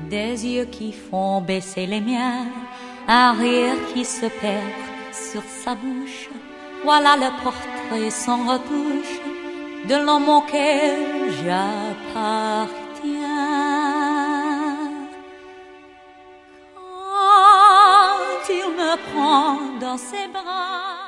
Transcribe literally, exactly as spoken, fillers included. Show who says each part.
Speaker 1: des yeux qui font baisser les miens, un rire qui se perd sur sa bouche. Voilà le portrait sans retouche de l'homme auquel j'appartiens. Quand il me prend dans ses bras,